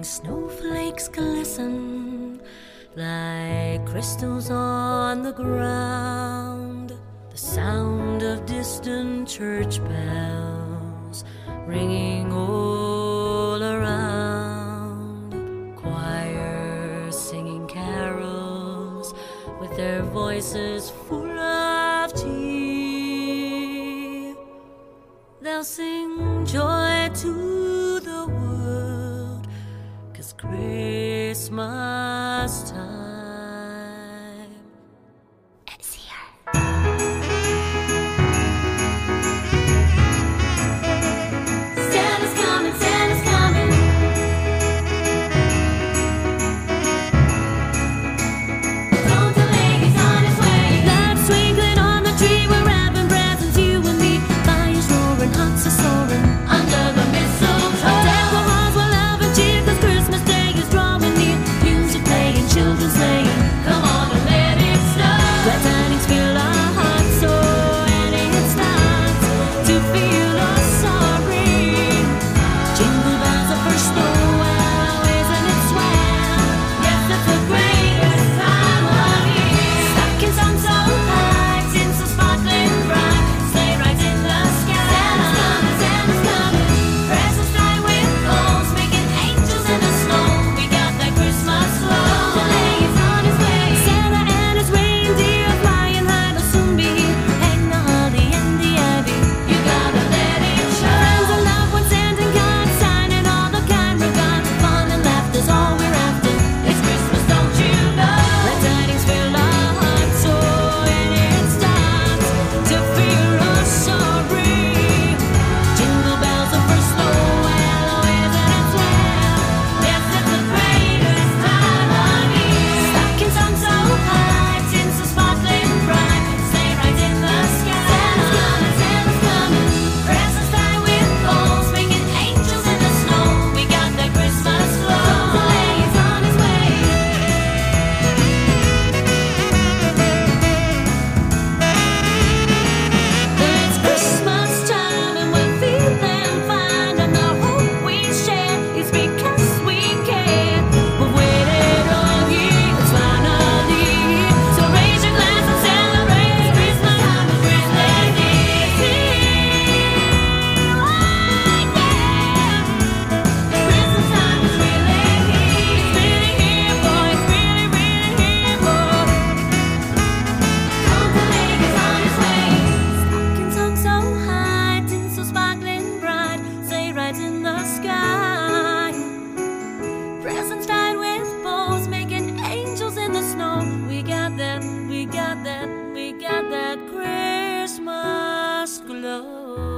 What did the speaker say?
Snowflakes glisten like crystals on the ground. The sound of distant church bells ringing all around. Choirs singing carols with their voices full of tea. They'll sing joy to the world, 'cause Christmas time is here. Santa's coming, Santa's coming. Don't delay, he's on his way. Lights twinkling on the tree, we're wrapping presents, you and me. Fires roaring, hearts are soaring under the mistletoe. Deck the halls with love and cheer, 'cause Christmas Day is drawing near. Music playing, children singing, come on and let it snow. Glad tidings fill our hearts, so and it starts to feel us sorry. Jingle bells are first snow, well, isn't it swell? Yes, it's the greatest time of year. Stockings hung so high, tin so sparkling bright, sleigh rides in the sky. Santa's coming, Santa's coming. Presents tied with bows, making angels in the snow. We got that Christmas glow. Delay is on his way. Santa and his reindeer flying high, they'll soon be here. Hang the holly in the ivy, you gotta let it show. Friends and loved ones sending cards, signing all the kind regards. Fun and laughter's all we're after. It's Christmas, don't you know? Let tidings fill our hearts, so and it starts to feel us sorry. Jingle bells are first snow, well, oh, isn't it swell? Yes, it's the greatest time of year. Stockings hung so high, tin so sparkling bright, sleigh rides in the sky. Santa's coming, Santa's coming. Presents tied with bows, making angels in the snow. We got that Christmas glow. Delay is on his way. It's Christmas time and we're feeling fine, and the hope we share is because we care. We've waited all year, it's finally here. So raise your glass and celebrate. Christmas time is really here. Oh yeah. Christmas time is really here. It's really here, boy. It's really, really here, boy. Don't delay, he's on his way. Stockings hung so high, tin so sparkling bright, sleigh rides in the sky. Presents tied with bows, making angels in the snow. We got that, we got that, we got that Christmas glow.